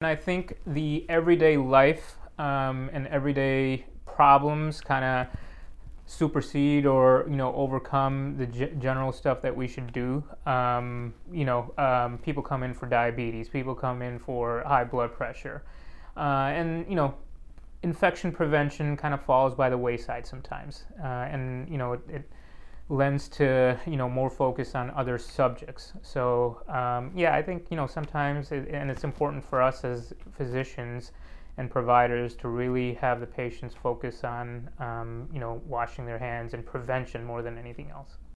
And I think the everyday life and everyday problems kind of supersede or overcome the general stuff that we should do. People come in for diabetes, people come in for high blood pressure, and infection prevention kind of falls by the wayside sometimes, and it lends to more focus on other subjects. So I think sometimes and it's important for us as physicians and providers to really have the patients focus on washing their hands and prevention more than anything else.